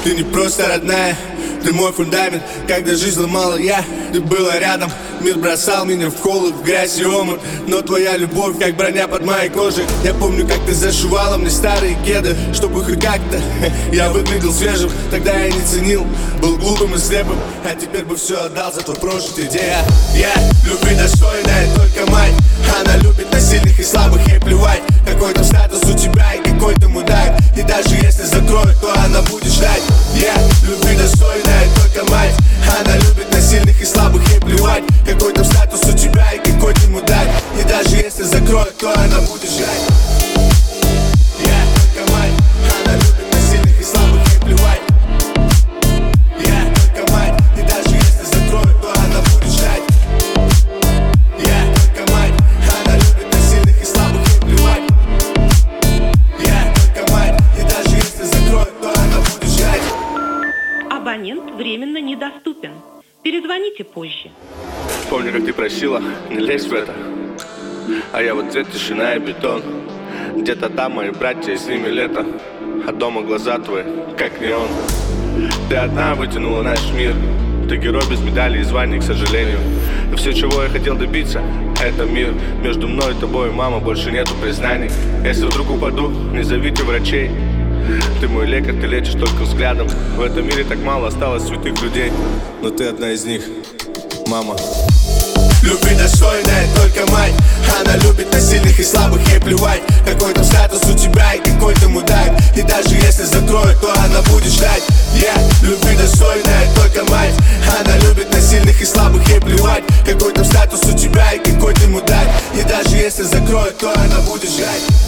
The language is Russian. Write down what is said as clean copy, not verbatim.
Ты не просто родная, ты мой фундамент. Когда жизнь ломала я, ты была рядом. Мир бросал меня в холод, в грязь и омут, но твоя любовь, как броня под моей кожей. Я помню, как ты зашивала мне старые кеды, чтобы хоть как-то я выглядел свежим. Тогда я не ценил, был глупым и слепым, а теперь бы все отдал за твой прошлый день. Я любви достойная только мать. Она любит на сильных и слабых, ей плевать, какой там статус у тебя и какой ты мудак. И даже если закроют, то она будет ждать. Я любви достойная только мать. Она любит на сильных и слабых, ей плевать, какой там статус у тебя и какой ты мудак. И даже если закроют, то она будет ждать. Я только мать. Она любит на сильных и слабых, ей плевать. Я только мать. И даже если закроют, то она будет ждать. Я только мать. Она любит на сильных и слабых, ей плевать. Я только мать. И даже если закроют, то она будет ждать. Абонент временно недоступен. Перезвоните позже. Помню, как ты просила не лезть в это, а я в ответ тишина и бетон. Где-то там мои братья, и с ними лето, а дома глаза твои, как неон. Ты одна вытянула наш мир. Ты герой без медалей и званий, к сожалению. И все, чего я хотел добиться, это мир. Между мной и тобой, мама, больше нету признаний. Если вдруг упаду, не зовите врачей. Ты мой лекарь, ты лечишь только взглядом. В этом мире так мало осталось святых людей, но ты одна из них, мама. Любви достойная только мать. Она любит на сильных и слабых, ей плевать, какой там статус у тебя и какой ты мудак. И даже если закроют, то она будет ждать. Я любви достойная только мать. Она любит на сильных и слабых, ей плевать, какой там статус у тебя и какой ты мудак. И даже если закроют, то она будет ждать.